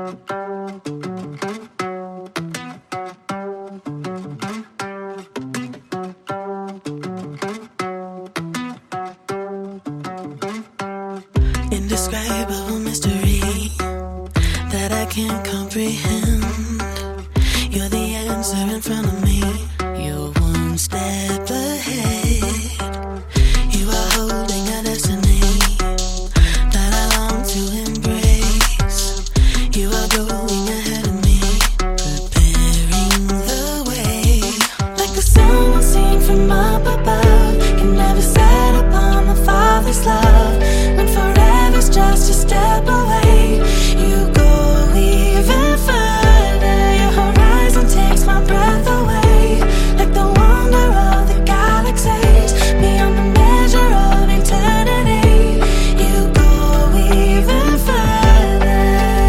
Indescribable mystery that I can't comprehend. You're the answer in front of me. You're one step ahead. You are holding a destiny that I long to embrace. You are going ahead of me, preparing the way. Like the sun seen from up above, can never set upon the Father's love. When forever's just a step away, you go even further. Your horizon takes my breath away. Like the wonder of the galaxies, beyond the measure of eternity, you go even further.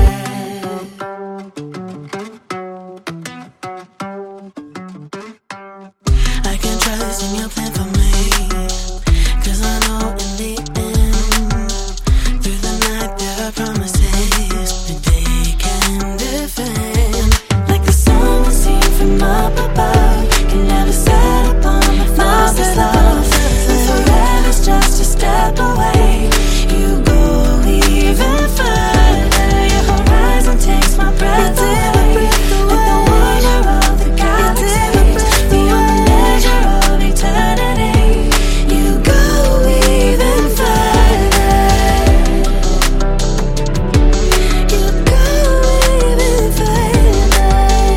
I can trust in your plan for me, 'cause I know in the end, through the night there are promises that they can defend. Like the sun is seen from up above, can never set upon the Father's love. When forever's just a step away, you go even further. Your horizon takes my breath away. Like the wonder of the galaxies, beyond the measure of eternity, you go even further. You go even further.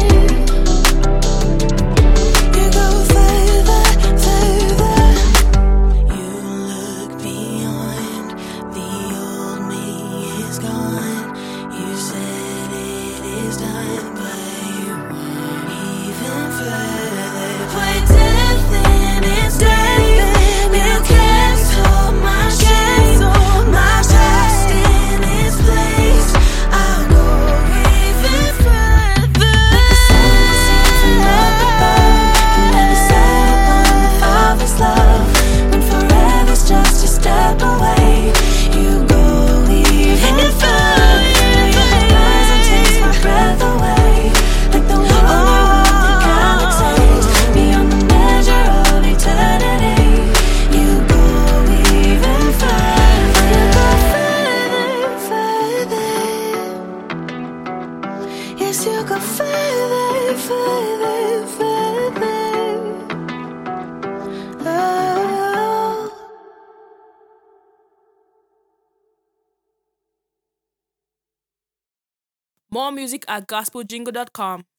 You go further, further. You look beyond, the old me is gone. You said it is done, but you went even further. Put death in its grave. You can't hold my shame, my past in its place. I'll go even further. Like the sun seen from up above, can never set upon the Father's love. When forever's just a step away, you go even further. Your horizon takes my breath away. Like the wonder of the galaxies, beyond the measure of eternity, you go even further. You go further, further. Yes, you go further, further, further. Oh. More music at gospeljingle.com.